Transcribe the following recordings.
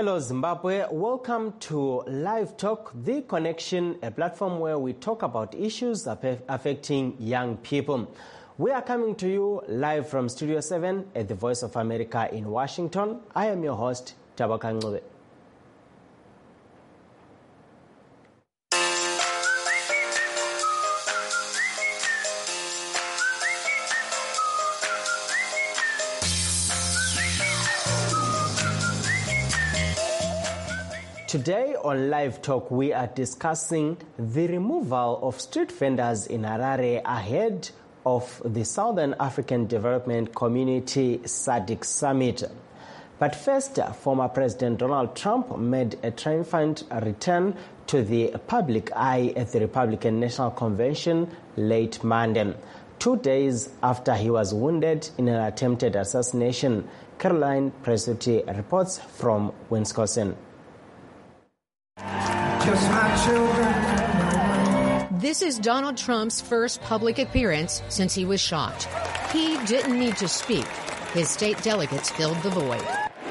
Hello Zimbabwe, welcome to Live Talk, The Connection, a platform where we talk about issues affecting young people. We are coming to you live from Studio 7 at the Voice of America in Washington. I am your host, Tabaka Ngube. Today on Live Talk, we are discussing the removal of street vendors in Harare ahead of the Southern African Development Community SADC Summit. But first, former President Donald Trump made a triumphant return to the public eye at the Republican National Convention late Monday, 2 days after he was wounded in an attempted assassination. Caroline Presutti reports from Wisconsin. This is Donald Trump's first public appearance since he was shot. He didn't need to speak. His state delegates filled the void.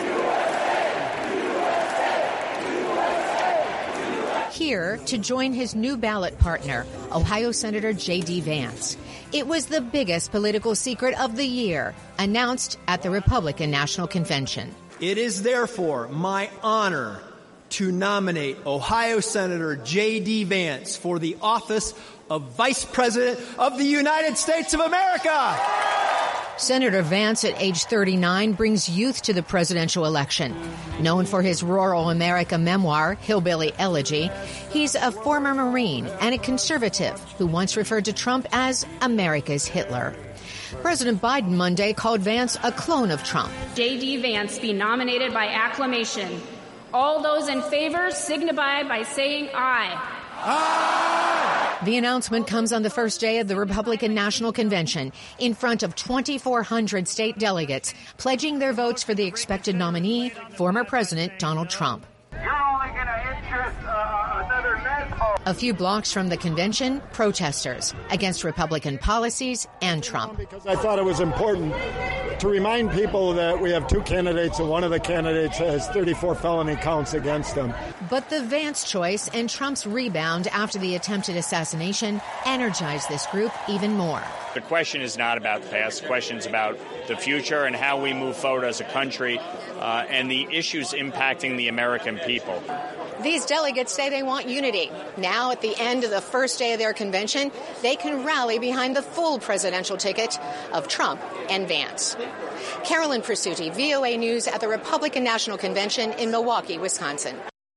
Here to join his new ballot partner, Ohio Senator J.D. Vance. It was the biggest political secret of the year, announced at the Republican National Convention. It is therefore my honor to nominate Ohio Senator J.D. Vance for the office of Vice President of the United States of America. Senator Vance, at age 39, brings youth to the presidential election. Known for his rural America memoir, Hillbilly Elegy, he's a former Marine and a conservative who once referred to Trump as America's Hitler. President Biden Monday called Vance a clone of Trump. J.D. Vance be nominated by acclamation. All those in favor signify by saying aye. Aye! The announcement comes on the first day of the Republican National Convention in front of 2,400 state delegates pledging their votes for the expected nominee, former President Donald Trump. You're only going to interest another medhole. A few blocks from the convention, protesters against Republican policies and Trump. Because I thought it was important to remind people that we have two candidates and one of the candidates has 34 felony counts against him. But the Vance choice and Trump's rebound after the attempted assassination energized this group even more. The question is not about the past. The question is about the future and how we move forward as a country and the issues impacting the American people. These delegates say they want unity. Now, at the end of the first day of their convention, they can rally behind the full presidential ticket of Trump and Vance. Carolyn Presutti, VOA News at the Republican National Convention in Milwaukee, Wisconsin.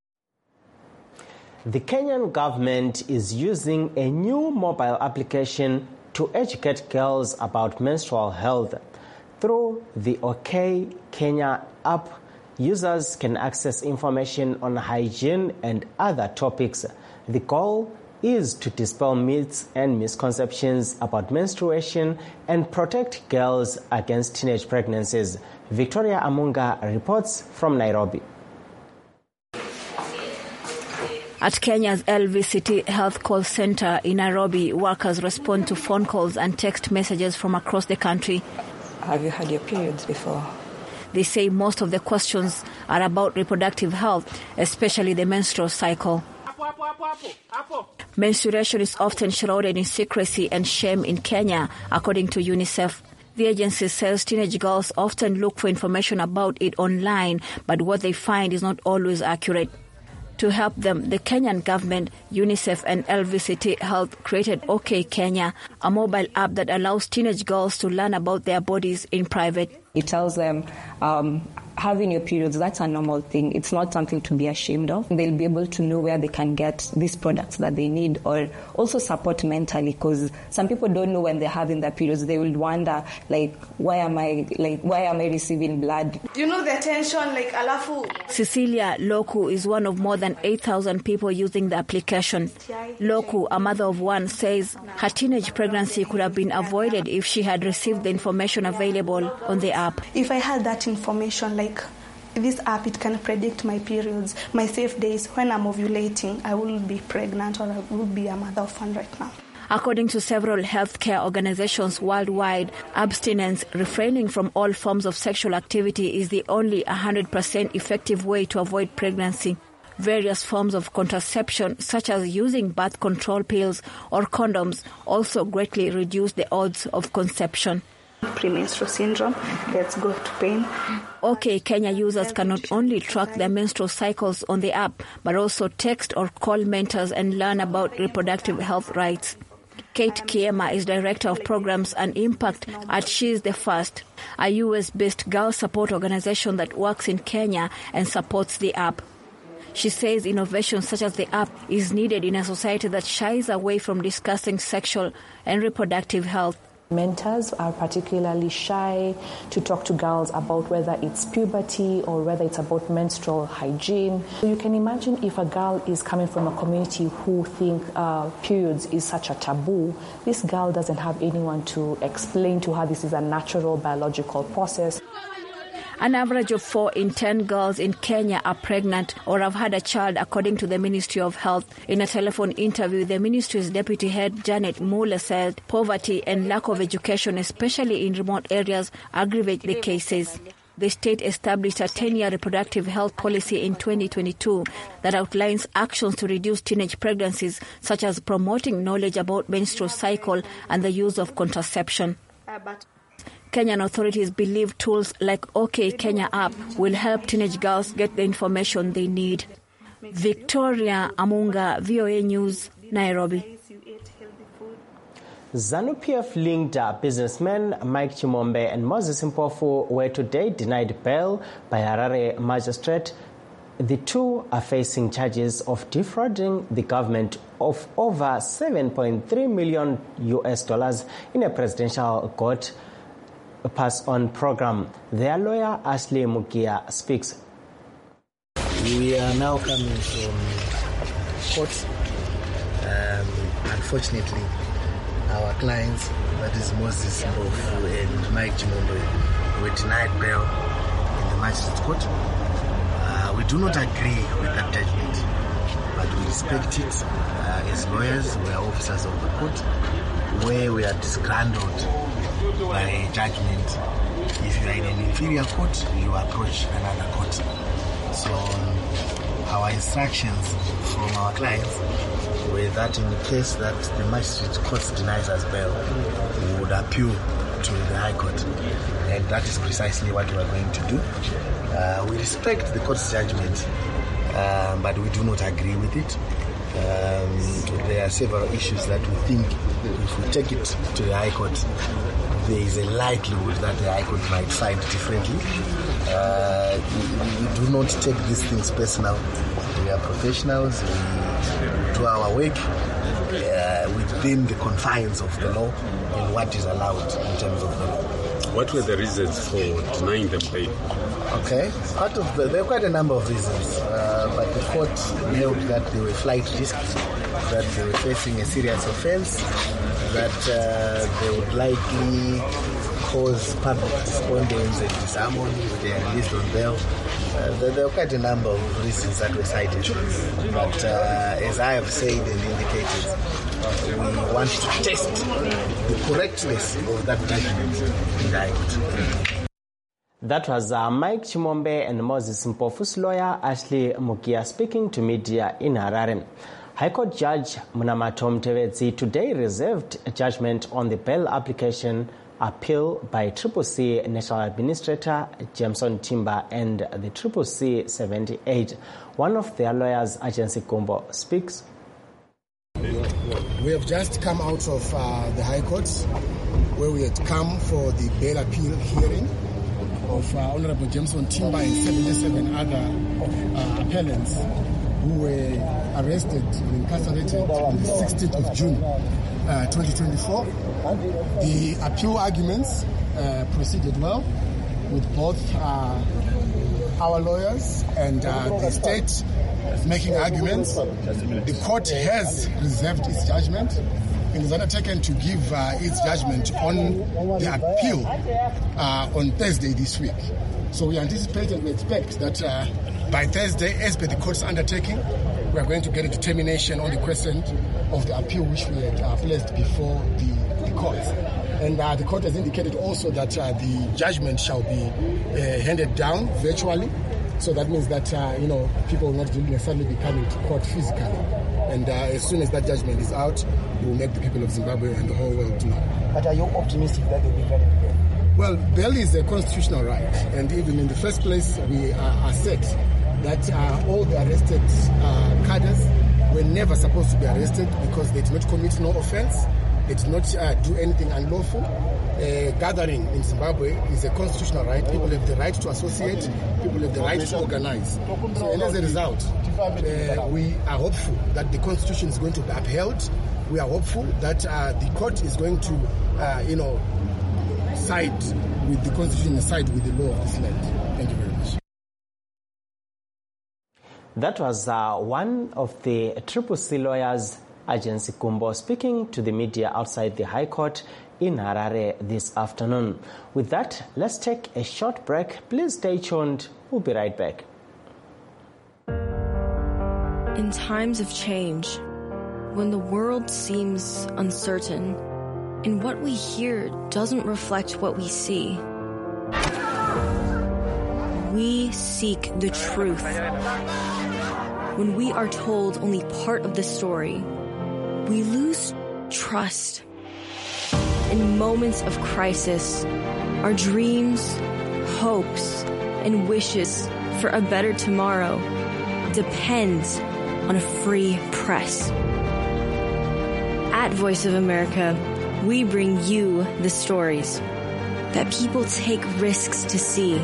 The Kenyan government is using a new mobile application to educate girls about menstrual health. Through the OK Kenya app, users can access information on hygiene and other topics. The goal is to dispel myths and misconceptions about menstruation and protect girls against teenage pregnancies. Victoria Amunga reports from Nairobi. At Kenya's LVCT Health Call Center in Nairobi, workers respond to phone calls and text messages from across the country. Have you had your periods before? They say most of the questions are about reproductive health, especially the menstrual cycle. Menstruation is often shrouded in secrecy and shame in Kenya, according to UNICEF. The agency says teenage girls often look for information about it online, but what they find is not always accurate. To help them, the Kenyan government, UNICEF and LVCT Health created OK Kenya, a mobile app that allows teenage girls to learn about their bodies in private. It tells them having your periods, that's a normal thing. It's not something to be ashamed of. They'll be able to know where they can get these products that they need, or also support mentally, because some people don't know when they're having their periods. They will wonder, why am I receiving blood? You know the attention, alafu. Cecilia Loku is one of more than 8,000 people using the application. Loku, a mother of one, says her teenage pregnancy could have been avoided if she had received the information available on the app. If I had that information, this app, it can predict my periods, my safe days. When I'm ovulating, I will be pregnant or I will be a mother of one right now. According to several healthcare organizations worldwide, abstinence, refraining from all forms of sexual activity, is the only 100% effective way to avoid pregnancy. Various forms of contraception, such as using birth control pills or condoms, also greatly reduce the odds of conception. Premenstrual syndrome, let's go to pain. OK Kenya users can not only track their menstrual cycles on the app, but also text or call mentors and learn about reproductive health rights. Kate Kiema is Director of Programs and Impact at She's the First, a US-based girl support organization that works in Kenya and supports the app. She says innovation such as the app is needed in a society that shies away from discussing sexual and reproductive health. Mentors are particularly shy to talk to girls about whether it's puberty or whether it's about menstrual hygiene. So you can imagine if a girl is coming from a community who think periods is such a taboo, this girl doesn't have anyone to explain to her this is a natural biological process. An average of 4 in 10 girls in Kenya are pregnant or have had a child, according to the Ministry of Health. In a telephone interview, the ministry's deputy head, Janet Mule, said poverty and lack of education, especially in remote areas, aggravate the cases. The state established a 10-year reproductive health policy in 2022 that outlines actions to reduce teenage pregnancies, such as promoting knowledge about menstrual cycle and the use of contraception. Kenyan authorities believe tools like OK Kenya app will help teenage girls get the information they need. Victoria Amunga, VOA News, Nairobi. ZANU-PF-linked businessmen Mike Chimombe and Moses Mpofu were today denied bail by Harare magistrate. The two are facing charges of defrauding the government of over $7.3 million in a presidential court pass-on program. Their lawyer, Ashley Mukia, speaks. We are now coming from court. Unfortunately, our clients, that is Moses Mpofu and Mike Chimombe, were denied bail in the magistrate court. We do not agree with that judgment, but we respect it. As lawyers, we are officers of the court, where we are disgruntled by a judgment. If you are in an inferior court, you approach another court. So our instructions from our clients were that in the case that the magistrate court denies us bail, we would appeal to the High Court. And that is precisely what we are going to do. We respect the court's judgment, but we do not agree with it. There are several issues that we think if we take it to the High Court, there is a likelihood that the High Court might find differently. We do not take these things personal. We are professionals. We do our work within the confines of the law and what is allowed in terms of the law. What were the reasons for denying them bail? Okay, there are quite a number of reasons, but the court held that they were flight risks, that they were facing a serious offense, that they would likely cause public despondence and disharmony if they are released on bail. There are quite a number of reasons that were cited, but as I have said and indicated, we want to test the correctness of that judgment in the High Court. That was Mike Chimombe and Moses Mpofu's lawyer, Ashley Mukia, speaking to media in Harare. High Court Judge Munamato Mtevedzi today reserved a judgment on the bail application appeal by CCC National Administrator Jameson Timber and the CCC 78. One of their lawyers, Agency Kumbo, speaks. We have just come out of the High Court, where we had come for the bail appeal hearing of Honorable Jameson Timber and 77 other appellants who were arrested and incarcerated on the 16th of June 2024. The appeal arguments proceeded well with both our lawyers and the state making arguments. The court has reserved its judgment and is undertaken to give its judgment on the appeal on Thursday this week. So we anticipate and we expect that by Thursday, as per the court's undertaking, we are going to get a determination on the question of the appeal which we had placed before the courts. And the court has indicated also that the judgment shall be handed down virtually. So that means that, people will not necessarily be coming to court physically. And as soon as that judgment is out, we will make the people of Zimbabwe and the whole world know. But are you optimistic that they'll be granted bail? Well, bail is a constitutional right. And even in the first place, we are set that all the arrested cadres were never supposed to be arrested because they did not commit no offense. They did not do anything unlawful. Gathering in Zimbabwe is a constitutional right. People have the right to associate. People have the right to organize. So, and as a result, we are hopeful that the Constitution is going to be upheld. We are hopeful that the court is going to, side with the Constitution and side with the law of this land. Thank you very much. That was one of the Triple C lawyers, Agency Kumbo, speaking to the media outside the High Court in Harare this afternoon. With that, let's take a short break. Please stay tuned. We'll be right back. In times of change, when the world seems uncertain and what we hear doesn't reflect what we see, we seek the truth. When we are told only part of the story, we lose trust. In moments of crisis, our dreams, hopes, and wishes for a better tomorrow depends on a free press. At Voice of America, we bring you the stories that people take risks to see.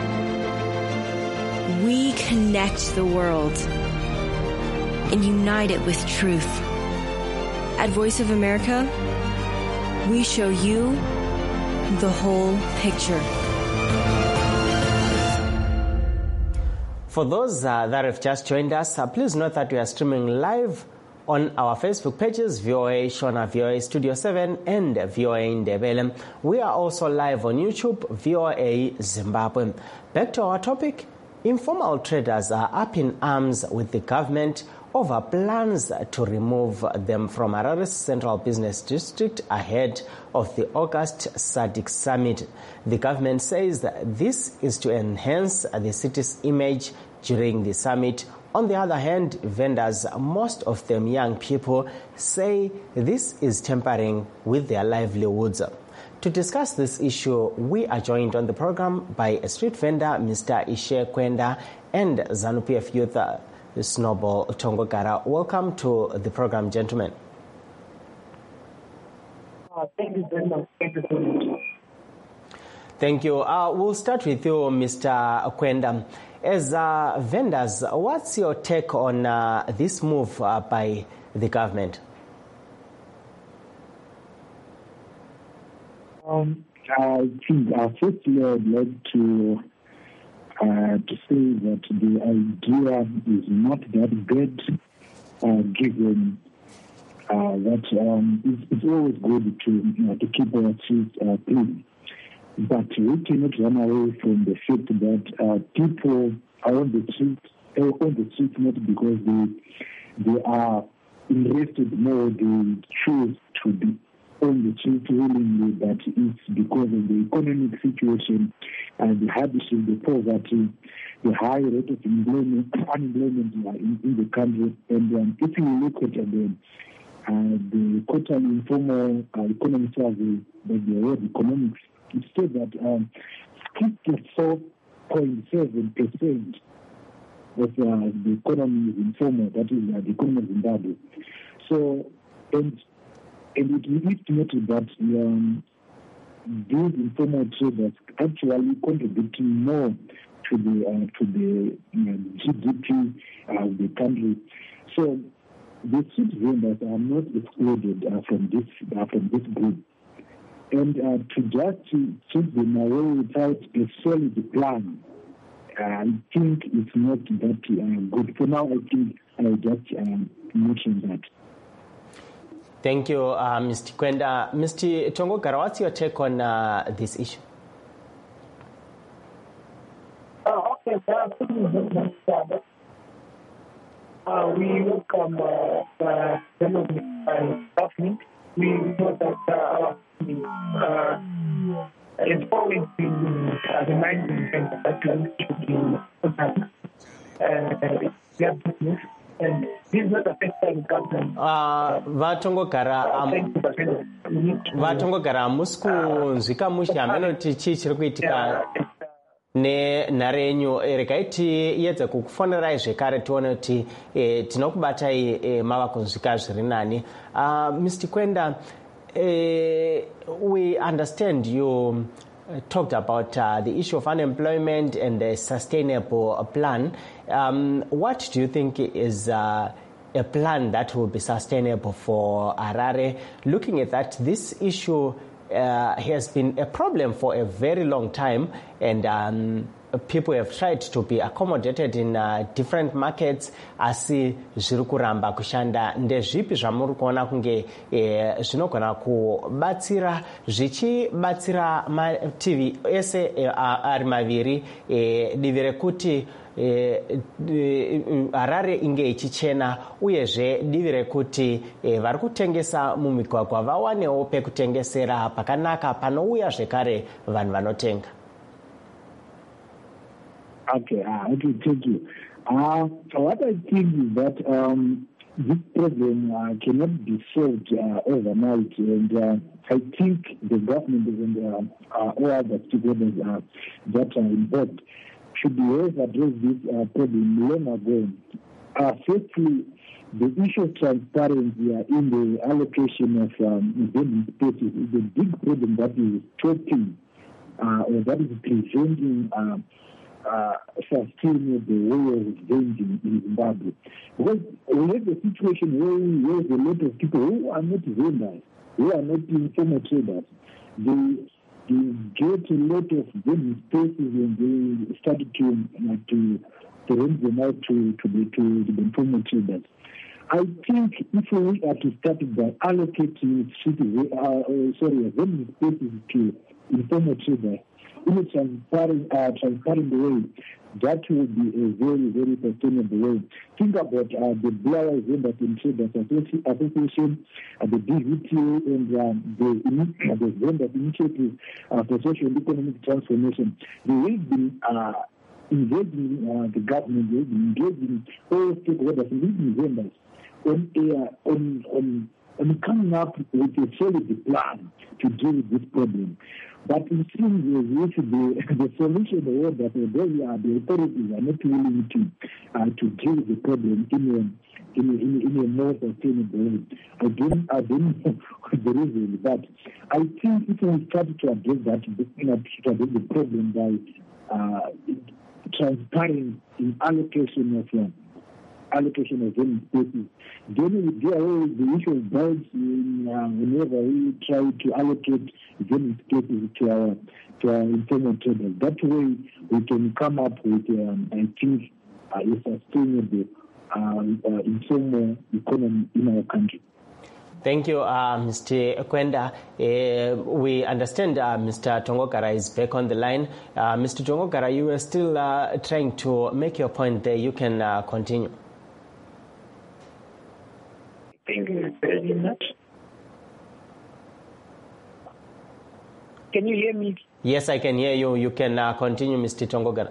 We connect the world and unite it with truth. At Voice of America, we show you the whole picture. For those that have just joined us, please note that we are streaming live on our Facebook pages, VOA Shona, VOA Studio 7, and VOA Ndebele. We are also live on YouTube, VOA Zimbabwe. Back to our topic. Informal traders are up in arms with the government over plans to remove them from Harare's Central Business District ahead of the August SADC Summit. The government says that this is to enhance the city's image during the summit. On the other hand, vendors, most of them young people, say this is tampering with their livelihoods. To discuss this issue, we are joined on the program by a street vendor, Mr. Ishe Kwenda, and ZANU-PF Youth Snowball Tongogara. Welcome to the program, gentlemen. Thank you very much. Thank you so much. Thank you. We'll start with you, Mr. Kwenda. As vendors, what's your take on this move by the government? I think firstly I'd like to say that the idea is not that good, given that it's always good to keep our streets clean. But we cannot run away from the fact that people are on the streets not because they are interested more, they choose to be on the street willingly, but it's because of the economic situation and the hardship, the poverty, the high rate of unemployment in the country. And if you look at the quarterly informal economic survey by the World Economics, it said that 54.7% of the economy is informal, that is the economy of Zimbabwe. So, and it is noted that these informal traders actually contributing more to the GDP of the country. So the street vendors are not excluded from this group. And to just take them away without a solid plan, I think it's not that good. For now, I think I'll just mention that. Thank you, Mr. Kwenda. Mr. Tongogara, what's your take on this issue? we welcome the development by government. We know that it's always been reminding them that we should be their business. And this is not the first time government. vatongogara hamusi kunzwika mushe hamenoti chii chiri kuitika nenhare yenyu. Regai tiedze kukufonerai zvekare tione kuti tinokubatai mava kunzwika zviri nani. Mr. Kwenda, we understand you talked about the issue of unemployment and the sustainable plan. What do you think is a plan that will be sustainable for Harare? Looking at that, this issue has been a problem for a very long time, and people have tried to be accommodated in different markets. Asi zviri kuramba kushanda. Ndezvipi zvamuri kuona kunge zvinogona kubatsira zvichibatsira mativi ese ari maviri divi rekuti Harare inge ichichena uyezve divi rekuti vari kutengesa mumigwagwa vawanewo pekutengesera pakanaka panouya zvekare vanhu vanotenga? Okay, thank you. What I think is that this problem cannot be solved overnight, and I think the government and all other stakeholders that are involved should have addressed this problem long ago. Firstly, the issue of transparency in the allocation of vending spaces is a big problem that is stopping or that is preventing sustaining the way of vending in Zimbabwe. Because we have a situation where we have a lot of people who are not vendors, who are not informal traders. They get a lot of vending spaces and they started to rent them out to the informal traders. I think if we are to start by allocating vending spaces to informal traders in a transparent way, that will be a very, very sustainable way. Think about the Blair Vendors and Traders Association, the DVTA, and the Vendors Initiative for Social and Economic Transformation. They have been engaging the government, they have been engaging all stakeholders, including vendors, on coming up with a solid plan to deal with this problem. But it seems as if the solution was that the authorities are not willing to deal with the problem in a more sustainable way. I don't know the reason, but I think if we start to address that, to address the problem by transparent in allocation of vending spaces, then we do away with the issue of bribes whenever we try to allocate vending spaces to our informal traders. That way we can come up with, I think, a sustainable informal economy in our country. Thank you, Mr. Kwenda. We understand Mr. Tongogara is back on the line. Mr. Tongogara, you were still trying to make your point there. You can continue. Thank you very much. Can you hear me? Yes, I can hear you. You can continue, Mr. Tongogara.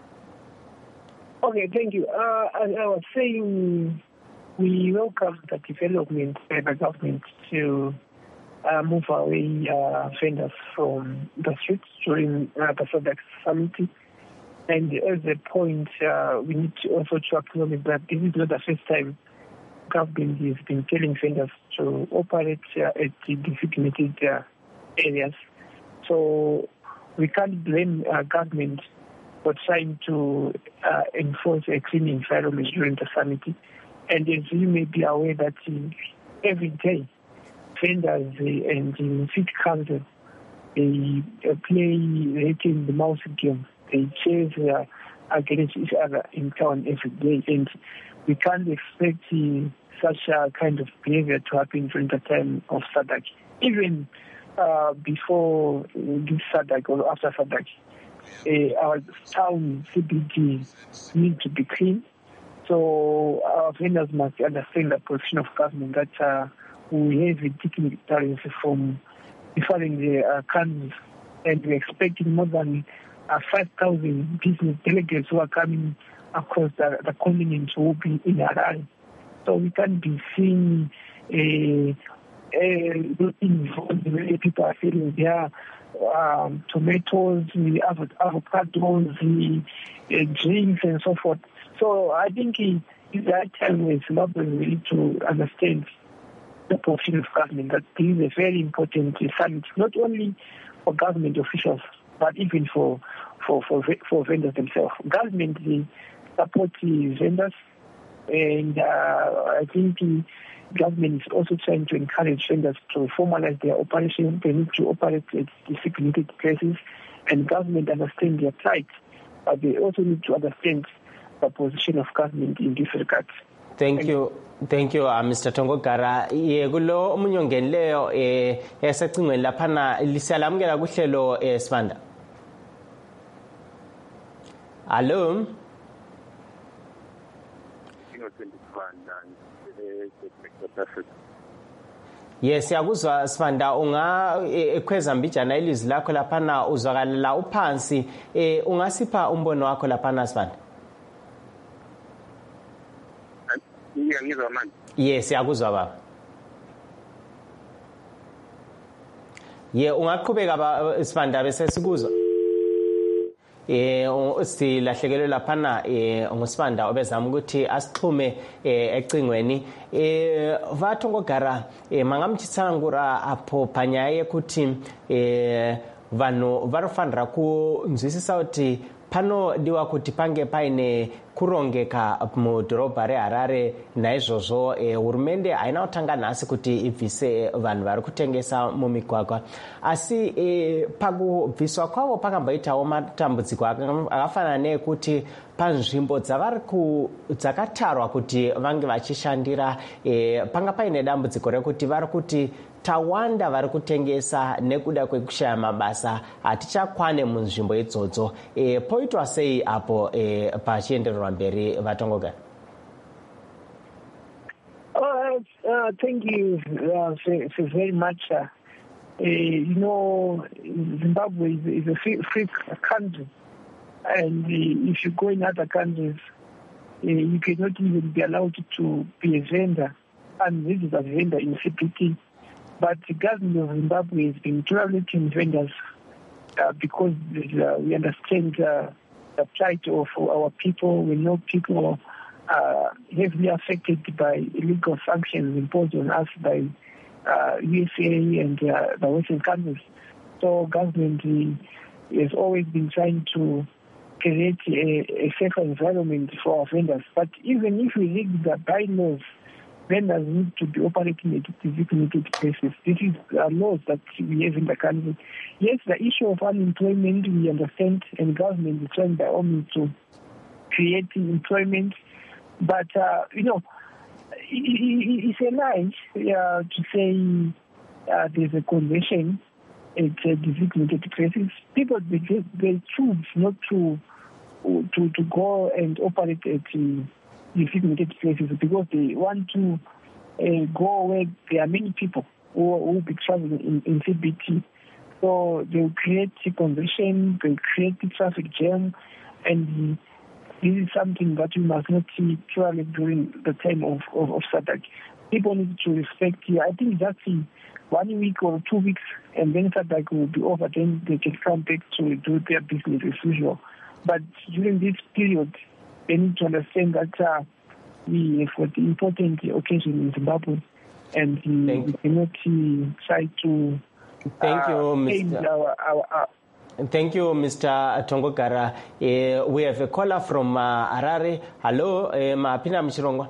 Okay, thank you. As I was saying, we welcome the development by the government to move away vendors from the streets during the SADC summit. And as a point, we need to also acknowledge that this is not the first time government has been telling vendors to operate at the designated areas. So we can't blame government for trying to enforce a clean environment during the summit. And as you may be aware that every day, vendors and the city council, they play the mouse game. They chase against each other in town every day. And we can't expect such a kind of behavior to happen during the time of SADC. Even before this SADC or after SADC, our town CBD need to be clean. So our vendors must understand the position of government that we have a dignitaries from different countries, and we're expecting more than 5,000 business delegates who are coming across the continent who will be in Harare. So we can't be seeing involved the way people are selling their tomatoes, the avocados, the drinks and so forth. So I think it's that time it's not really to understand the position of government, that this is a very important summit, not only for government officials, but even for vendors themselves. Government supports the vendors, and I think the government is also trying to encourage vendors to formalize their operations. They need to operate at designated places, and government understand their plight, but they also need to understand the position of government in this regard. Thank you, Mr. Tongogara. Kulo umunyongeni leyo esecingweni laphana lisalamukela kuhlelo Sibanda. Hello. Yes, yakuzwa Sibanda, unga ekhweza mbijana ilizwi lakho laphana uzwakala uphansi, ungasipha umbono wakho laphana Sibanda? Yes, yakuzwa baba. Ungaqhubeka baba Sibanda bese sikuzwa. Silahlekelwe laphana ngusibanda obezama ukuthi asixhume ecingweni vathongogara mangamchitsangura apho panyaye ukuthi vanhu varofanira kunzwisisa kuti pano diwa kuti pange paine kurongeka mudhorobha reHarare. Naizvozvo hurumende haina kutanga nhasi kuti ibvise vanhu vari kutengesa mumigwagwa, asi pakubviswa kwavo pakamboitawo matambudziko akafanana neekuti panzvimbo dzakatarwa kuti vange vachishandira panga paine dambudziko rekuti vari kuti tawanda vari kutengesa nekuda kwekushaya mabasa hatichakwane munzvimbo idzodzo. Poitwa sei apo pachiendererwa mberi vatongoga? Thank you very much. Zimbabwe is a free country, and if you go in other countries, you cannot even be allowed to be a vendor, and this is a vendor in CPT. But the government of Zimbabwe has been tolerating vendors because we understand the plight of our people. We know people are heavily affected by illegal sanctions imposed on us by USA and the Western countries. So government has always been trying to create a safer environment for our vendors. But even if we read the bylaws, vendors need to be operating at designated places. This is laws that we have in the country. Yes, the issue of unemployment we understand, and government is trying by all means to create employment. But, it's a lie to say there's a convention at designated places. People, they choose not to go and operate at designated places because they want to go where there are many people who will be traveling in CBT. So they will create a congestion, they will create a traffic jam, and this is something that we must not see clearly during the time of SADC. People need to respect here. I think that's 1 week or 2 weeks, and then SADC will be over, then they can come back to do their business as usual. But during this period, they need to understand that we have got the important occasion in Zimbabwe, and we cannot try to change our Thank you, Mr. Tongogara. We have a caller from Harare. Hello, Mapina Mchirongo.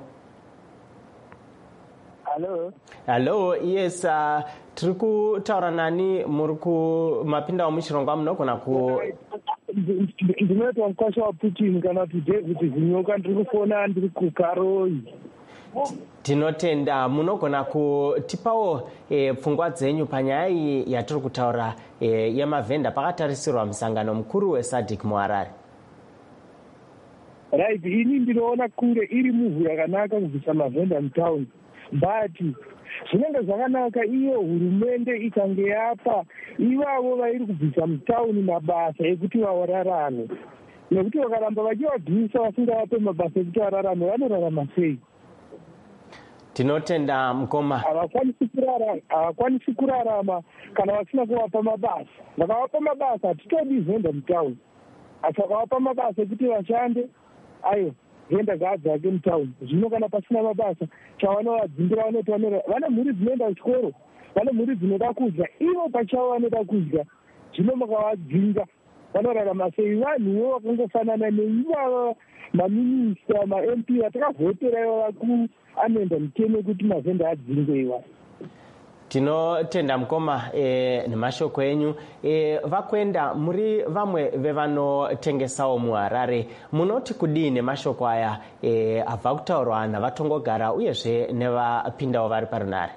Hello. Hello, yes. Tiriku tauranani muruku mapinda Mchirongo amnoko na ku. Ndinoita mkwasha wa Putin kana kuti David Zinyoka ndirikufona ndirikukaroi. Tinotenda munogona kutipawo pfungwa dzenyu panyaya yatiri kutaura yemavhenda pakatarisirwa musangano mukuru weSADC muHarare. right, ini ndinoona kure iri muvhu yakanaka kubvisa mavhenda mutown, but zvinenge zvakanaka iyo hurumende ikange yapa ivavo vairi kubvisa mutown mabasa ekuti vararame, nekuti vakaramba vachivabvisa vasingavape mabasa ekuti vararame vanorarama sei? Tinotenda Mukoma. Havakwanisi kurarama kana vasina kuvapa mabasa. Vakavapa mabasa hatitodi vhenda mutown, asi vakavapa mabasa ekuti vashande, ayo vhenda ngaadzake mutown. Zvino kana pasina mabasa chavanovadzingira vanoti vane mhuri dzinoenda kuchikoro, vane mhuri dzinoda kudya, ivo pachavo vanoda kudya. Zvino mukavadzinga vanorarama sei? Vanhuwo vakangofanana neivava maminista, ma-MP vatakavhotera iva anoenda mutemo kuti mavhenda adzingwe iwa. Tinotenda Mukoma nemashoko enyu. Vakwenda muri vamwe vevanotengesawo muHarare, munoti kudii nemashoko aya abva kutaurwa navatongogara uyezve nevapindawo vari parunare?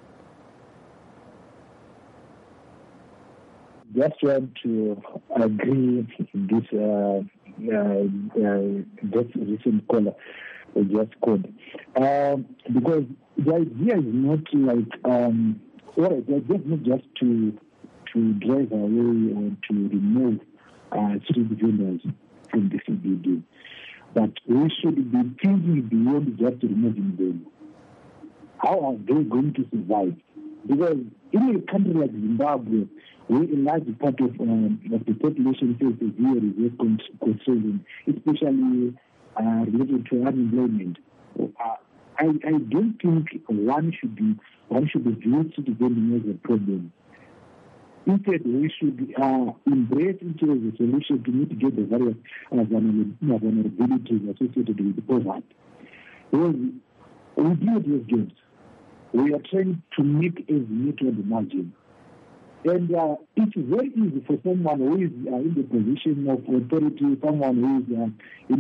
Just want to agree with this recent caller just called, because the idea is not like the idea is not just to drive away or to remove street vendors from the CBD, but we should be thinking beyond just removing them. How are they going to survive? Because in a country like Zimbabwe, where a large part of the population faces severe resistance concerns, especially related to unemployment, I don't think one should view street vending as a problem. Instead, we should embrace it as a solution to mitigate the various vulnerabilities associated with poverty. Because we deal with games. We are trying to make as little on the margin. And it's very easy for someone who is in the position of authority, someone who is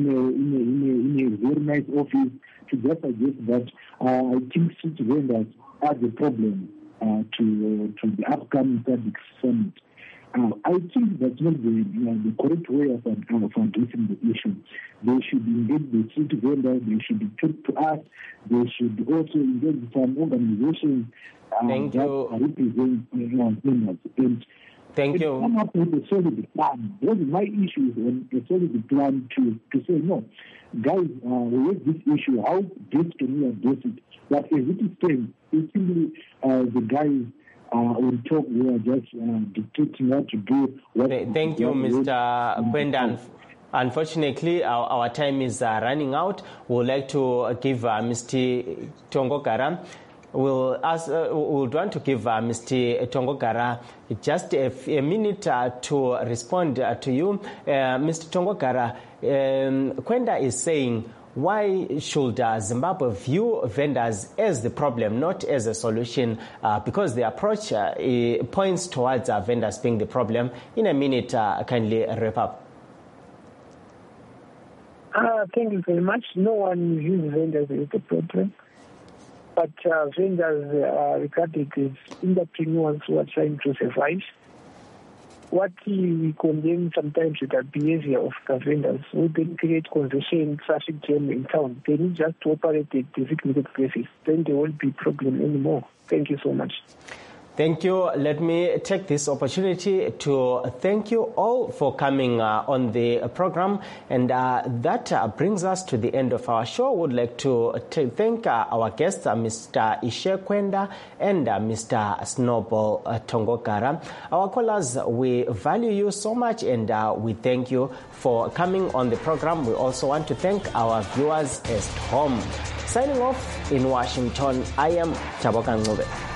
in a very nice office, to just suggest that I think street vendors are the problem to the upcoming SADC summit. I think that's not the correct way of addressing the issue. They should engage the street vendors, they should talk to us, they should also engage some organizations that represent vendors. And thank you. Come up with a solid plan. What is my issue is a solid plan to say, no, guys, we have this issue, how best can we address it? But as it stands, it's simply the guys on top, we are just dictating what to do. Thank you, Mr. Kwenda. Unfortunately, our time is running out. We would like to give Mr. Tongogara. We'll want to give Mr. Tongogara just a minute to respond to you. Mr. Tongogara, Kwenda is saying, why should Zimbabwe view vendors as the problem, not as a solution? Because the approach points towards vendors being the problem. In a minute, kindly wrap up. Thank you very much. No one views vendors as the problem. But vendors are regarded as entrepreneurs who are trying to survive. What we condemn sometimes with the behavior of the vendors who then create congestion, traffic jam in town. They need just to operate at designated places. Then there won't be problem anymore. Thank you so much. Thank you. Let me take this opportunity to thank you all for coming on the program. And that brings us to the end of our show. We would like to thank our guests, Mr. Ishe Kwenda and Mr. Snowball Tongogara. Our callers, we value you so much and we thank you for coming on the program. We also want to thank our viewers at home. Signing off in Washington, I am Taboka Ngube.